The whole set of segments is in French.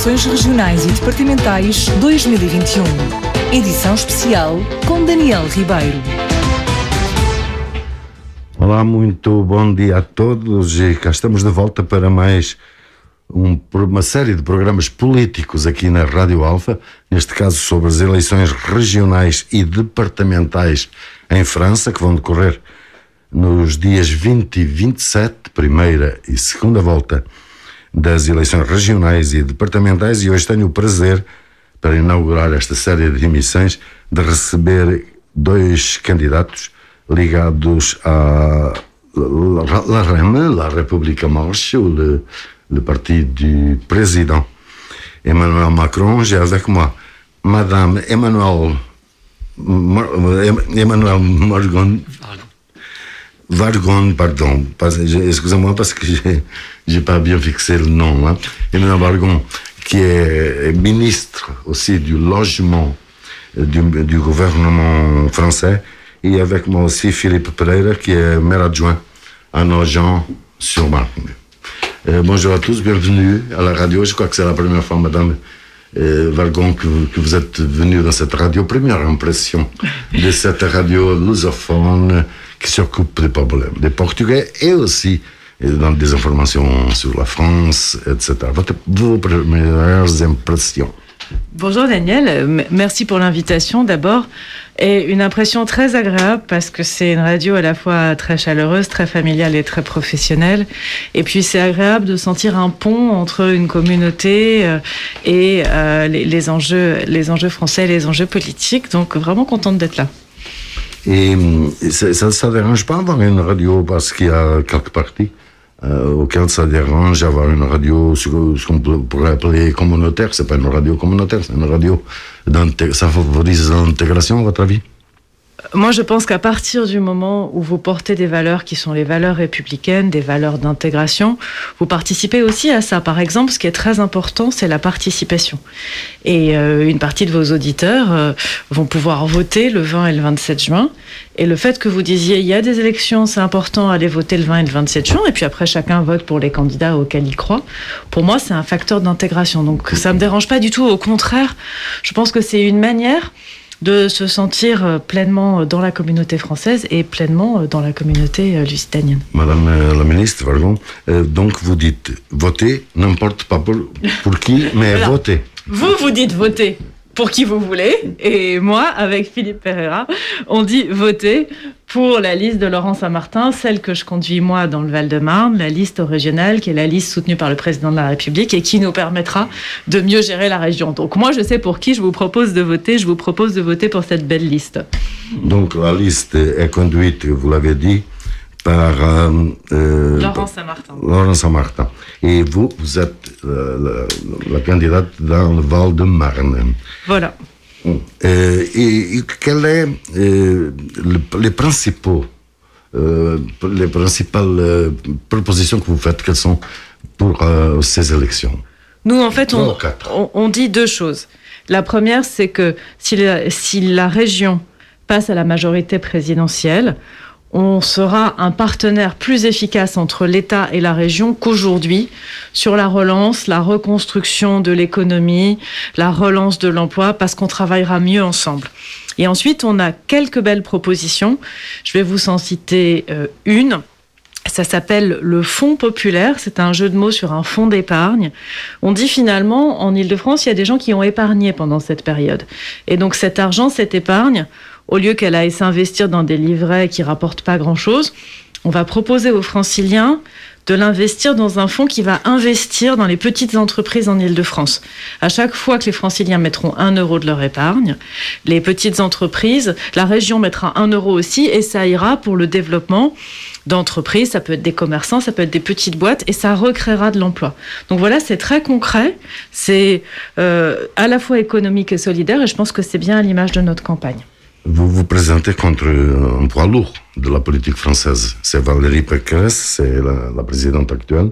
Eleições Regionais e Departamentais 2021. Edição especial com Daniel Ribeiro. Olá, muito bom dia a todos e cá estamos de volta para mais uma série de programas políticos aqui na Rádio Alfa, neste caso sobre as eleições regionais e departamentais em França, que vão decorrer nos dias 20 e 27, primeira e segunda volta das eleições regionais e departamentais, e hoje tenho o prazer, para inaugurar esta série de emissões, de receber dois candidatos ligados à la REM, la République en Marche, ou le parti du président Emmanuel Macron. J'ai avec moi Madame Emmanuelle Wargon, pardon. Excusez-moi parce que j'ai pas bien fixé le nom. Hein. Emmanuelle Wargon, qui est ministre aussi du logement du gouvernement français. Et avec moi aussi Philippe Pereira, qui est maire adjoint à Nogent-sur-Marne. Bonjour à tous, bienvenue à la radio. Je crois que c'est la première fois, Madame Wargon, que vous êtes venue dans cette radio. Première impression de cette radio lusophone qui s'occupe des problèmes des Portugais et aussi dans des informations sur la France, etc. Vos premières impressions. Bonjour Daniel, merci pour l'invitation d'abord. Et une impression très agréable parce que c'est une radio à la fois très chaleureuse, très familiale et très professionnelle. Et puis c'est agréable de sentir un pont entre une communauté et les enjeux français, les enjeux politiques. Donc vraiment contente d'être là. Et ça ne dérange pas d'avoir une radio parce qu'il y a quelques partis auquel ça dérange avoir une radio, ce qu'on pourrait appeler communautaire. C'est pas une radio communautaire, c'est une radio ça favorise l'intégration, à votre avis? Moi, je pense qu'à partir du moment où vous portez des valeurs qui sont les valeurs républicaines, des valeurs d'intégration, vous participez aussi à ça. Par exemple, ce qui est très important, c'est la participation. Et une partie de vos auditeurs vont pouvoir voter le 20 et le 27 juin. Et le fait que vous disiez, il y a des élections, c'est important, allez voter le 20 et le 27 juin, et puis après, chacun vote pour les candidats auxquels il croit. Pour moi, c'est un facteur d'intégration. Donc, ça me dérange pas du tout. Au contraire, je pense que c'est une manière de se sentir pleinement dans la communauté française et pleinement dans la communauté lusitanienne. Madame la ministre, pardon, donc vous dites voter, n'importe pas pour qui, mais voilà. Voter. Vous dites voter pour qui vous voulez, et moi, avec Philippe Pereira, on dit voter pour la liste de Laurent Saint-Martin, celle que je conduis moi dans le Val-de-Marne, la liste régionale, qui est la liste soutenue par le président de la République et qui nous permettra de mieux gérer la région. Donc moi, je sais pour qui je vous propose de voter. Je vous propose de voter pour cette belle liste. Donc la liste est conduite, vous l'avez dit, par Laurent Saint-Martin. Laurent Saint-Martin. Et vous êtes la candidate dans le Val-de-Marne. Voilà. Et quelles est les principales propositions que vous faites, quelles sont pour ces élections? Nous, en fait, on dit deux choses. La première, c'est que si la région passe à la majorité présidentielle, on sera un partenaire plus efficace entre l'État et la région qu'aujourd'hui sur la relance, la reconstruction de l'économie, la relance de l'emploi, parce qu'on travaillera mieux ensemble. Et ensuite, on a quelques belles propositions. Je vais vous en citer une. Ça s'appelle le Fonds populaire. C'est un jeu de mots sur un fonds d'épargne. On dit finalement, en Île-de-France, il y a des gens qui ont épargné pendant cette période. Et donc cet argent, cette épargne, au lieu qu'elle aille s'investir dans des livrets qui rapportent pas grand-chose, on va proposer aux Franciliens de l'investir dans un fonds qui va investir dans les petites entreprises en Île-de-France. À chaque fois que les Franciliens mettront 1 euro de leur épargne, les petites entreprises, la région mettra 1 euro aussi, et ça ira pour le développement d'entreprises. Ça peut être des commerçants, ça peut être des petites boîtes, et ça recréera de l'emploi. Donc voilà, c'est très concret, c'est à la fois économique et solidaire, et je pense que c'est bien à l'image de notre campagne. Vous vous présentez contre un poids lourd de la politique française. C'est Valérie Pécresse, c'est la présidente actuelle.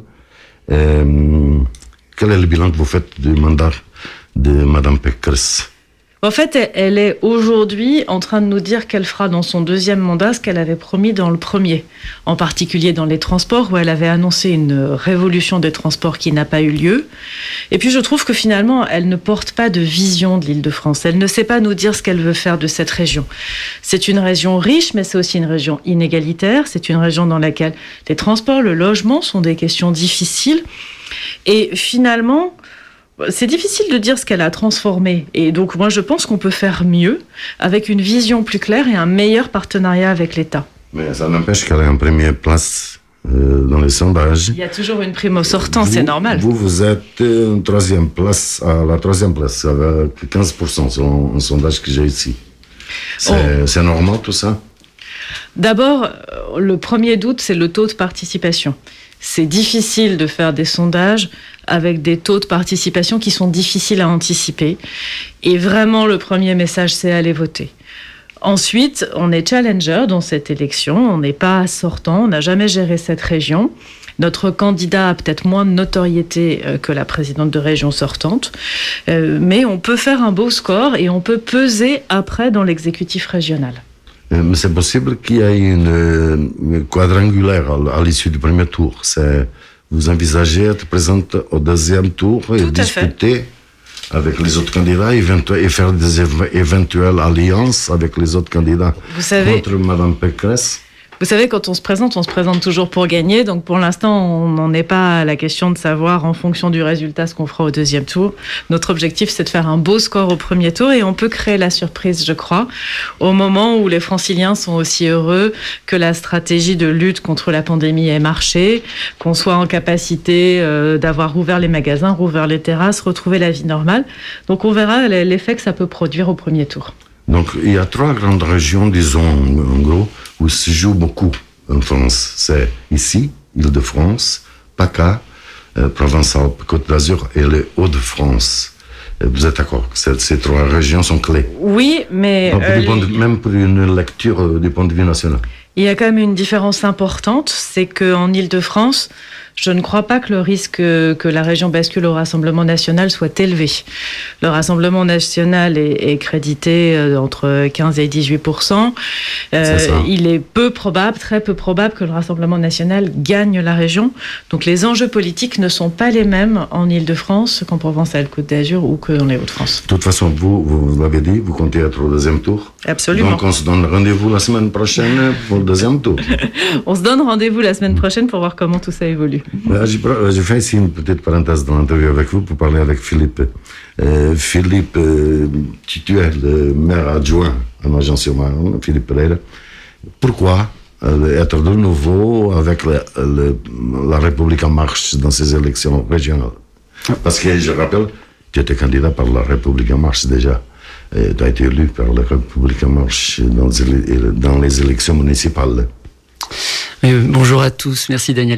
Quel est le bilan que vous faites du mandat de Madame Pécresse? En fait, elle est aujourd'hui en train de nous dire qu'elle fera dans son deuxième mandat ce qu'elle avait promis dans le premier, en particulier dans les transports, où elle avait annoncé une révolution des transports qui n'a pas eu lieu. Et puis je trouve que finalement, elle ne porte pas de vision de l'Île-de-France. Elle ne sait pas nous dire ce qu'elle veut faire de cette région. C'est une région riche, mais c'est aussi une région inégalitaire. C'est une région dans laquelle les transports, le logement sont des questions difficiles. Et finalement, c'est difficile de dire ce qu'elle a transformé. Et donc, moi, je pense qu'on peut faire mieux avec une vision plus claire et un meilleur partenariat avec l'État. Mais ça n'empêche qu'elle est en première place dans les sondages. Il y a toujours une prime au sortant, c'est normal. Vous êtes en troisième place, à la troisième place, avec 15% selon un sondage que j'ai ici. C'est normal tout ça? D'abord, le premier doute, c'est le taux de participation. C'est difficile de faire des sondages avec des taux de participation qui sont difficiles à anticiper. Et vraiment, le premier message, c'est aller voter. Ensuite, on est challenger dans cette élection. On n'est pas sortant, on n'a jamais géré cette région. Notre candidat a peut-être moins de notoriété que la présidente de région sortante. Mais on peut faire un beau score et on peut peser après dans l'exécutif régional. Mais c'est possible qu'il y ait une quadrangulaire à l'issue du premier tour. Vous envisagez d'être présente au deuxième tour et discuter avec les autres candidats et faire des éventuelles alliances avec les autres candidats contre Mme Pécresse? Vous savez, quand on se présente toujours pour gagner. Donc, pour l'instant, on n'en est pas à la question de savoir, en fonction du résultat, ce qu'on fera au deuxième tour. Notre objectif, c'est de faire un beau score au premier tour et on peut créer la surprise, je crois, au moment où les Franciliens sont aussi heureux que la stratégie de lutte contre la pandémie ait marché, qu'on soit en capacité d'avoir rouvert les magasins, rouvert les terrasses, retrouver la vie normale. Donc, on verra l'effet que ça peut produire au premier tour. Donc, il y a 3 grandes régions, disons, en gros, où se joue beaucoup en France. C'est ici, Île-de-France, PACA, Provence-Alpes, Côte d'Azur et les Hauts-de-France. Vous êtes d'accord que ces 3 régions sont clés? Oui, mais... Donc, même pour une lecture du point de vue national. Il y a quand même une différence importante, c'est qu'en Île-de-France, je ne crois pas que le risque que la région bascule au Rassemblement national soit élevé. Le Rassemblement national est crédité entre 15 et 18%. Il est très peu probable que le Rassemblement national gagne la région. Donc les enjeux politiques ne sont pas les mêmes en Île-de-France qu'en Provence-Alpes-Côte d'Azur ou que dans les Hauts-de-France. De toute façon, vous l'avez dit, vous comptez être au deuxième tour. Absolument. Donc on se donne rendez-vous la semaine prochaine pour le deuxième tour. On se donne rendez-vous la semaine prochaine pour voir comment tout ça évolue. J'ai fait ici une petite parenthèse dans l'interview avec vous pour parler avec Philippe. Philippe, tu es le maire adjoint à Nogent-sur-Marne, Philippe Pereira. Pourquoi être de nouveau avec la République en marche dans ces élections régionales? Parce que, je rappelle, tu étais candidat par la République en marche déjà. Tu as été élu par la République en marche dans les élections municipales. Bonjour à tous, merci Daniel.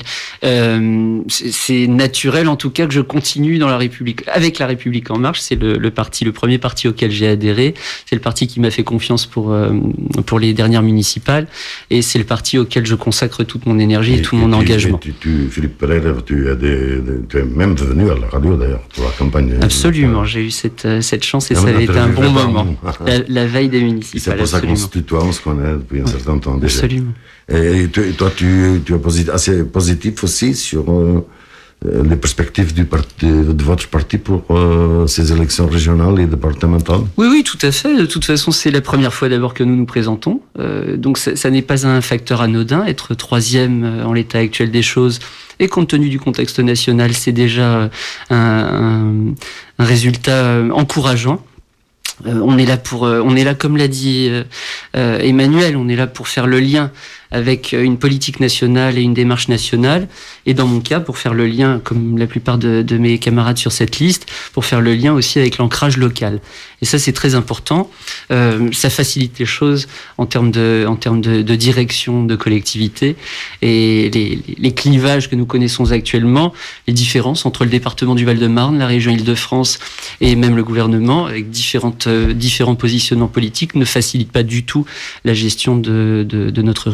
C'est naturel en tout cas que je continue dans la République, avec la République en marche. C'est le premier parti auquel j'ai adhéré. C'est le parti qui m'a fait confiance pour les dernières municipales, et c'est le parti auquel je consacre toute mon énergie et tout mon engagement. Philippe Pereira, tu es même venu à la radio d'ailleurs pour la campagne. Absolument, j'ai eu cette chance et ça a été un bon moment. La veille des municipales. C'est pour ça qu'on se tutoie, on se connaît depuis un certain temps déjà. Absolument. Et toi, tu es assez positif aussi sur les perspectives de votre parti pour ces élections régionales et départementales? Oui, tout à fait. De toute façon, c'est la première fois d'abord que nous nous présentons. Donc ça n'est pas un facteur anodin. Être troisième en l'état actuel des choses, et compte tenu du contexte national, c'est déjà un résultat encourageant. On est là comme l'a dit Emmanuel, on est là pour faire le lien avec une politique nationale et une démarche nationale, et dans mon cas, pour faire le lien, comme la plupart de mes camarades sur cette liste, pour faire le lien aussi avec l'ancrage local. Et ça, c'est très important. Ça facilite les choses en termes de direction de collectivité, et les clivages que nous connaissons actuellement, les différences entre le département du Val-de-Marne, la région Île-de-France et même le gouvernement, avec différents positionnements politiques, ne facilitent pas du tout la gestion de notre région.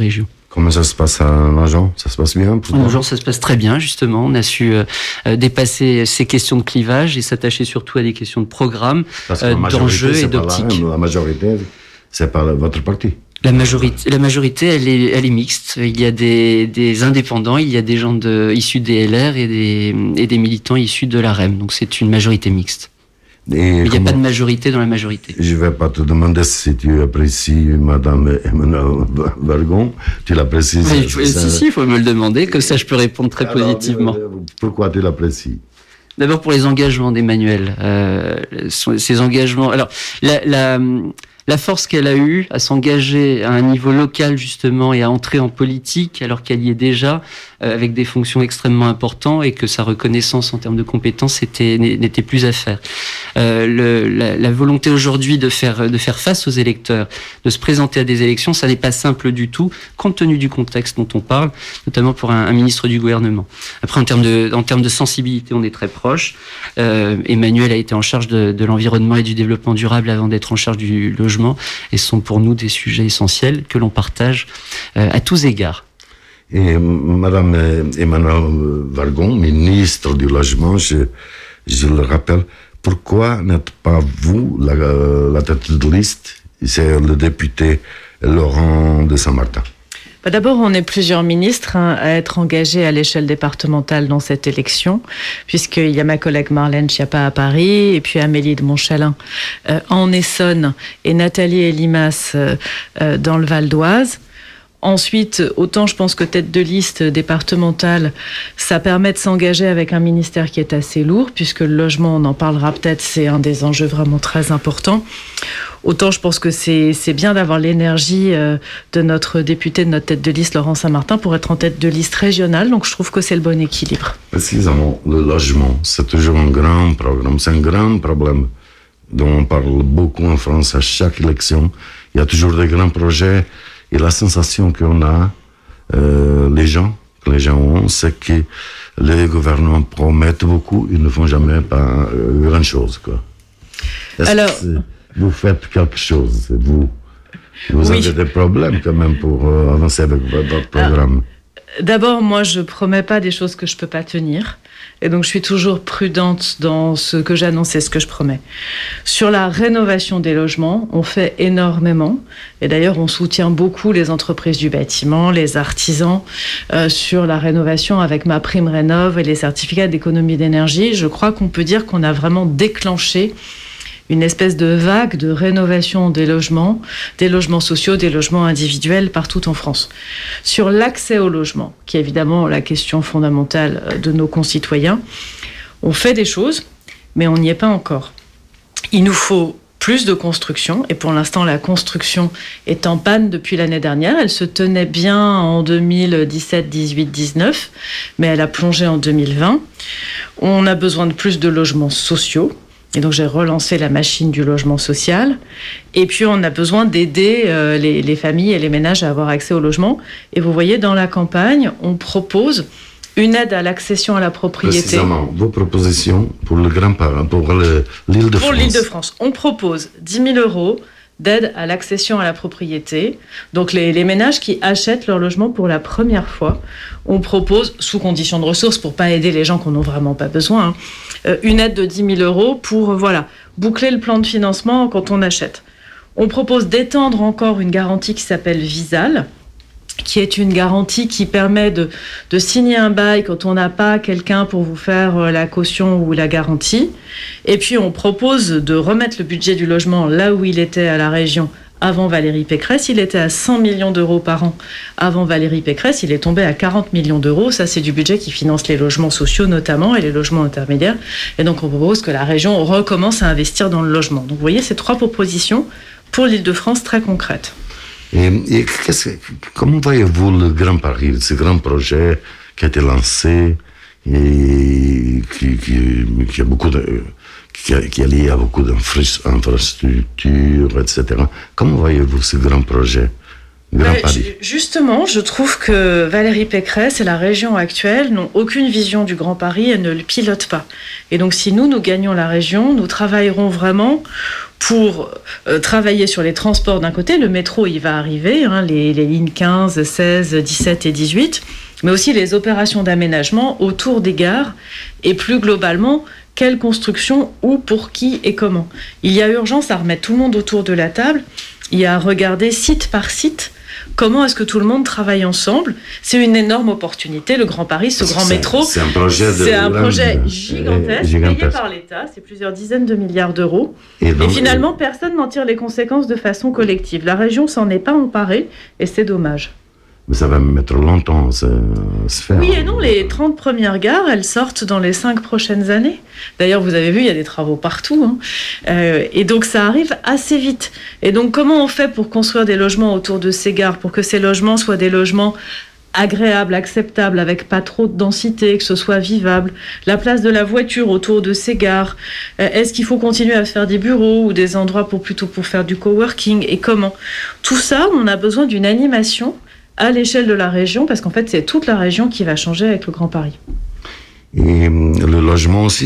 Comment ça se passe à Nogent? Ça se passe bien pour toi? Nogent, ça se passe très bien, justement. On a su dépasser ces questions de clivage et s'attacher surtout à des questions de programme, d'enjeux et d'optique. La majorité, c'est pas votre parti. La majorité, elle est mixte. Il y a des indépendants, il y a des gens issus des LR et des militants issus de l'AREM. Donc c'est une majorité mixte. Mais il n'y a pas de majorité dans la majorité. Je ne vais pas te demander si tu apprécies Madame Emmanuelle Vargon. Tu l'apprécies? Si, il faut me le demander, comme ça je peux répondre très positivement. Pourquoi tu l'apprécies? D'abord pour les engagements d'Emmanuelle. Ces engagements. Alors, la force qu'elle a eue à s'engager à un niveau local justement et à entrer en politique alors qu'elle y est déjà avec des fonctions extrêmement importantes et que sa reconnaissance en termes de compétences n'était plus à faire. La volonté aujourd'hui de faire face aux électeurs, de se présenter à des élections, ça n'est pas simple du tout compte tenu du contexte dont on parle, notamment pour un ministre du gouvernement. Après en termes de sensibilité, on est très proche. Emmanuel a été en charge de l'environnement et du développement durable avant d'être en charge du logement et ce sont pour nous des sujets essentiels que l'on partage à tous égards. Et Madame Emmanuelle Vargon, ministre du Logement, je le rappelle, pourquoi n'êtes pas vous la tête de liste? C'est le député Laurent de Saint-Martin. D'abord, on est plusieurs ministres à être engagés à l'échelle départementale dans cette élection, puisqu'il y a ma collègue Marlène Schiappa à Paris, et puis Amélie de Montchalin en Essonne, et Nathalie Elimas dans le Val d'Oise. Ensuite, autant je pense que tête de liste départementale, ça permet de s'engager avec un ministère qui est assez lourd, puisque le logement, on en parlera peut-être, c'est un des enjeux vraiment très importants. Autant je pense que c'est bien d'avoir l'énergie de notre député, de notre tête de liste, Laurent Saint-Martin, pour être en tête de liste régionale. Donc je trouve que c'est le bon équilibre. Précisément, le logement, c'est toujours un grand programme, c'est un grand problème dont on parle beaucoup en France à chaque élection. Il y a toujours des grands projets. Et la sensation qu'on a, les gens ont, c'est que les gouvernements promettent beaucoup, ils ne font jamais pas grand-chose, quoi. Alors, vous faites quelque chose, vous oui. Avez des problèmes quand même pour avancer avec votre programme. D'abord, moi, je promets pas des choses que je peux pas tenir. Et donc, je suis toujours prudente dans ce que j'annonce et ce que je promets. Sur la rénovation des logements, on fait énormément. Et d'ailleurs, on soutient beaucoup les entreprises du bâtiment, les artisans, sur la rénovation avec ma prime rénov et les certificats d'économie d'énergie. Je crois qu'on peut dire qu'on a vraiment déclenché une espèce de vague de rénovation des logements sociaux, des logements individuels partout en France. Sur l'accès au logement, qui est évidemment la question fondamentale de nos concitoyens, on fait des choses, mais on n'y est pas encore. Il nous faut plus de construction, et pour l'instant, la construction est en panne depuis l'année dernière. Elle se tenait bien en 2017, 18, 19, mais elle a plongé en 2020. On a besoin de plus de logements sociaux. Et donc, j'ai relancé la machine du logement social. Et puis, on a besoin d'aider les familles et les ménages à avoir accès au logement. Et vous voyez, dans la campagne, on propose une aide à l'accession à la propriété. Précisément, vos propositions pour l'Île-de-France. Pour l'Île-de-France, on propose 10 000 € d'aide à l'accession à la propriété. Donc, les ménages qui achètent leur logement pour la première fois, on propose, sous condition de ressources, pour pas aider les gens qui n'en ont vraiment pas besoin, une aide de 10 000 € pour boucler le plan de financement quand on achète. On propose d'étendre encore une garantie qui s'appelle Visal, qui est une garantie qui permet de signer un bail quand on n'a pas quelqu'un pour vous faire la caution ou la garantie. Et puis on propose de remettre le budget du logement là où il était à la région avant Valérie Pécresse. Il était à 100 millions € par an avant Valérie Pécresse. Il est tombé à 40 millions €. Ça, c'est du budget qui finance les logements sociaux notamment et les logements intermédiaires. Et donc, on propose que la région recommence à investir dans le logement. Donc, vous voyez, c'est 3 propositions pour l'Île-de-France très concrètes. Et comment voyez-vous le Grand Paris, ce grand projet qui a été lancé et qui a beaucoup de... qui est lié à beaucoup d'infrastructures, etc. Comment voyez-vous ce grand projet Justement, je trouve que Valérie Pécresse et la région actuelle n'ont aucune vision du Grand Paris et ne le pilotent pas. Et donc, si nous gagnons la région, nous travaillerons vraiment pour travailler sur les transports d'un côté. Le métro, il va arriver, les lignes 15, 16, 17 et 18, mais aussi les opérations d'aménagement autour des gares et plus globalement, quelle construction, où, pour qui et comment. Il y a urgence à remettre tout le monde autour de la table. Il y a à regarder site par site comment est-ce que tout le monde travaille ensemble. C'est une énorme opportunité, le Grand Paris, ce grand métro. C'est un projet gigantesque, payé par l'État, c'est plusieurs dizaines de milliards d'euros. Et finalement, personne n'en tire les conséquences de façon collective. La région s'en est pas emparée et c'est dommage. Mais ça va mettre longtemps à se faire. Oui et non, les 30 premières gares, elles sortent dans les 5 prochaines années. D'ailleurs, vous avez vu, il y a des travaux partout. Et donc, ça arrive assez vite. Et donc, comment on fait pour construire des logements autour de ces gares, pour que ces logements soient des logements agréables, acceptables, avec pas trop de densité, que ce soit vivable. La place de la voiture autour de ces gares. Est-ce qu'il faut continuer à faire des bureaux ou des endroits plutôt pour faire du coworking? Et comment? Tout ça, on a besoin d'une animation à l'échelle de la région, parce qu'en fait, c'est toute la région qui va changer avec le Grand Paris. Et le logement aussi,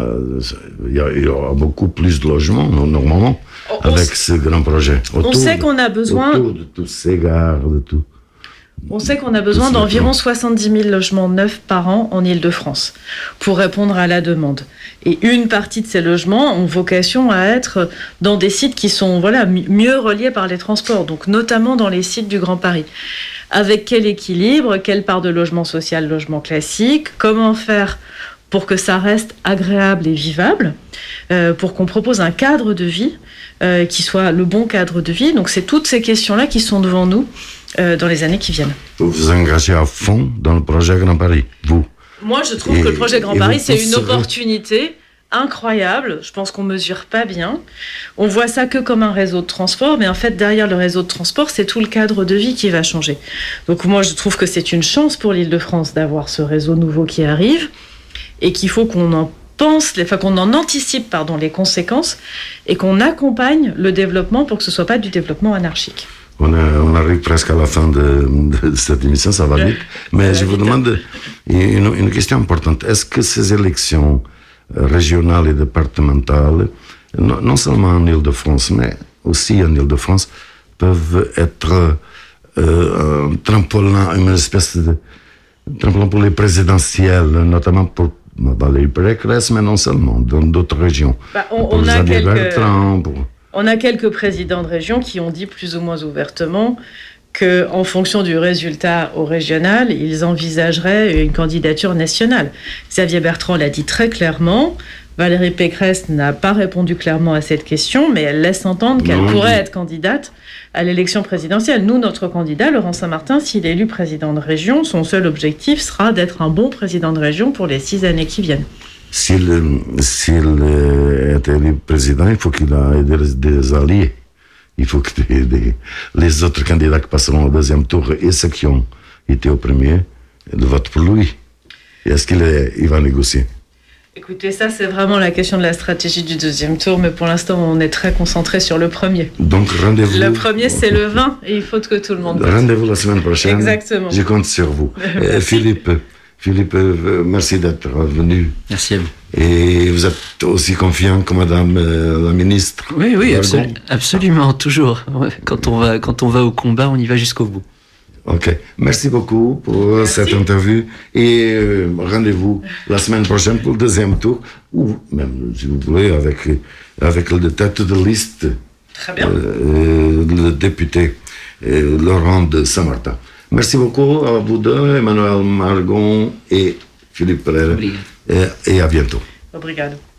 il y aura beaucoup plus de logements, normalement, avec ce grand projet. On sait qu'on a besoin... Autour de toutes ces gares, de tout. On sait qu'on a besoin d'environ 70 000 logements neufs par an en Île-de-France pour répondre à la demande. Et une partie de ces logements ont vocation à être dans des sites qui sont mieux reliés par les transports, donc notamment dans les sites du Grand Paris. Avec quel équilibre, quelle part de logement social, logement classique, comment faire pour que ça reste agréable et vivable, pour qu'on propose un cadre de vie qui soit le bon cadre de vie. Donc c'est toutes ces questions-là qui sont devant nous dans les années qui viennent. Vous vous engagez à fond dans le projet Grand Paris, vous? Moi, je trouve que le projet Grand Paris, c'est une opportunité incroyable. Je pense qu'on ne mesure pas bien. On voit ça que comme un réseau de transport, mais en fait, derrière le réseau de transport, c'est tout le cadre de vie qui va changer. Donc moi, je trouve que c'est une chance pour l'Île-de-France d'avoir ce réseau nouveau qui arrive et qu'il faut qu'on en qu'on en anticipe les conséquences et qu'on accompagne le développement pour que ce ne soit pas du développement anarchique. On arrive presque à la fin de cette émission, ça va vite. Mais je vous demande une question importante. Est-ce que ces élections régionales et départementales, non seulement en Île-de-France, mais aussi en Île-de-France, peuvent être un tremplin, une espèce de tremplin pour les présidentielles, notamment pour Valérie Pécresse, mais non seulement, dans d'autres régions. On a quelques présidents de région qui ont dit plus ou moins ouvertement qu'en fonction du résultat au régional, ils envisageraient une candidature nationale. Xavier Bertrand l'a dit très clairement. Valérie Pécresse n'a pas répondu clairement à cette question, mais elle laisse entendre qu'elle pourrait être candidate à l'élection présidentielle. Nous, notre candidat, Laurent Saint-Martin, s'il est élu président de région, son seul objectif sera d'être un bon président de région pour les 6 années qui viennent. S'il est élu président, il faut qu'il ait des alliés. Il faut que les autres candidats qui passeront au deuxième tour et ceux qui ont été au premier votent pour lui. Est-ce qu'il va négocier? Écoutez, ça c'est vraiment la question de la stratégie du deuxième tour, mais pour l'instant on est très concentré sur le premier. Donc rendez-vous. Le premier c'est le 20 et il faut que tout le monde vote. Rendez-vous la semaine prochaine. Exactement. Je compte sur vous. Philippe, merci d'être venu. Merci à vous. Et vous êtes aussi confiant que Madame la ministre? Oui, absolument, toujours. Quand on va au combat, on y va jusqu'au bout. Ok, merci beaucoup pour cette interview et rendez-vous la semaine prochaine pour le deuxième tour ou même, si vous voulez, avec le tête de liste. Très bien. Le député Laurent de Saint-Martin. Merci beaucoup à vous deux, Emmanuel Margon et Philippe Pereira. Et à bientôt. Obrigado.